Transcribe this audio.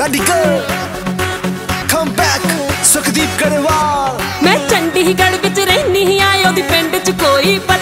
Radical, come back, Sukhdeep Grewal. मैं चंडीगढ़ विच रहनी आ, ओदी पिंड च कोई पता